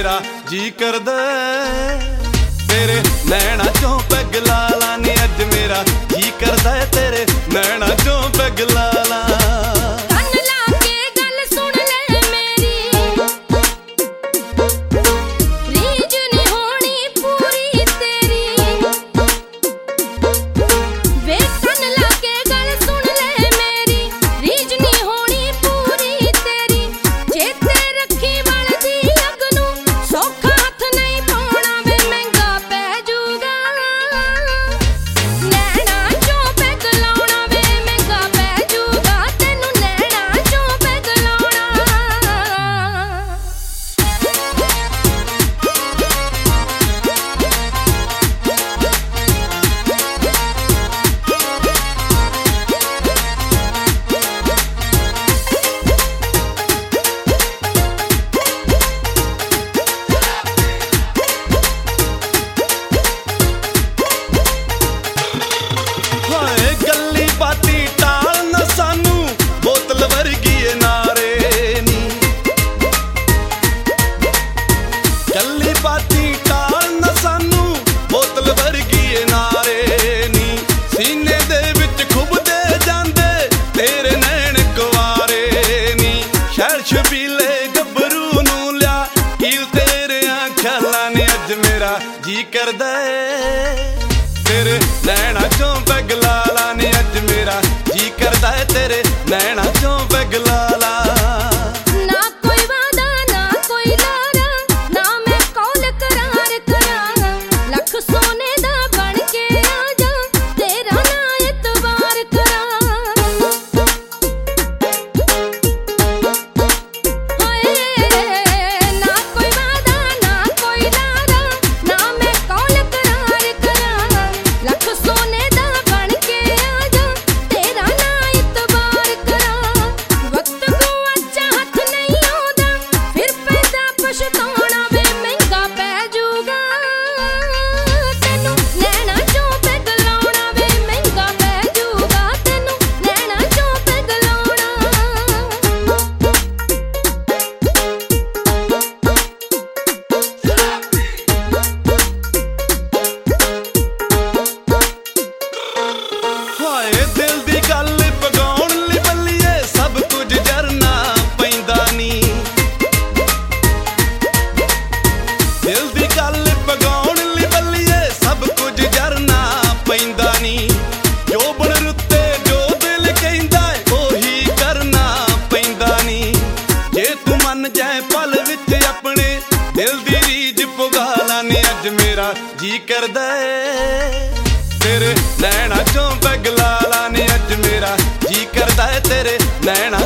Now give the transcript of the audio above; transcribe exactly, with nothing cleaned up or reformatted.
मेरा जी करदा तेरे नैना चों पैग ला ला नी अज मेरा जी करदा तेरे नैना चों पैग ला ला। छबीले गबरू नू लिया हील तेरे ख्यालां ने अज मेरा जी करदा तेरे नैना चों पैग ला ला नी अज मेरा जी करदा तेरे नैना चों पैग ला ला। मेरा जी करदा तेरे नैना चों पैग ला ला नी अज मेरा जी करदा तेरे नैना